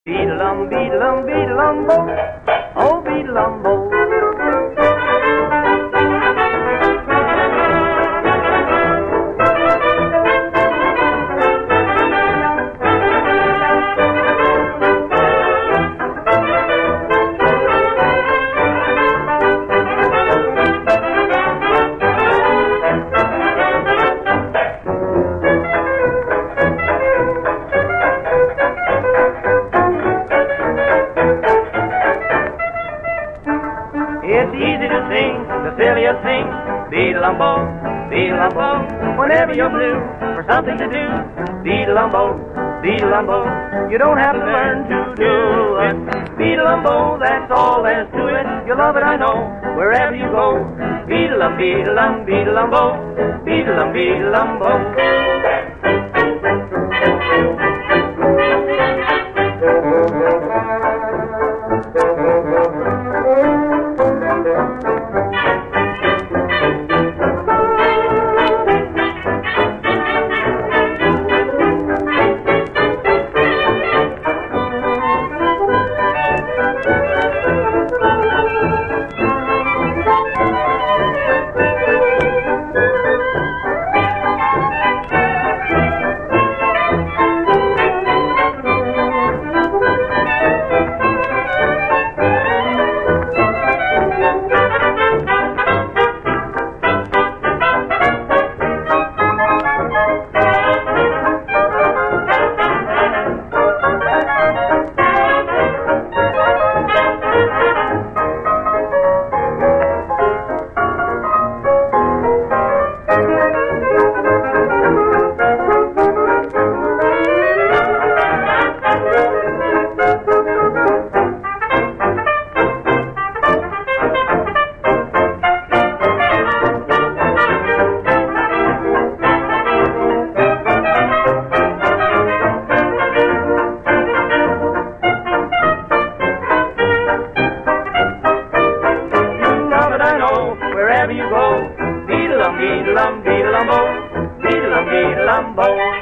Beedlum, beedlum, beedlumbo, oh beedlumbo. It's easy to sing the silliest thing, beedlumbo, beedlumbo. Whenever you're blue for something to do, beedlumbo, beedlumbo. You don't have to learn to do it, beedlumbo. That's all there's to it. You love it, I know, wherever you go. Beedlum, beedlum, beedlumbo, beedlum, beedlumbo. Wherever you go, beedlum, beedlum, beedlumbo, beedlum, beedlumbo.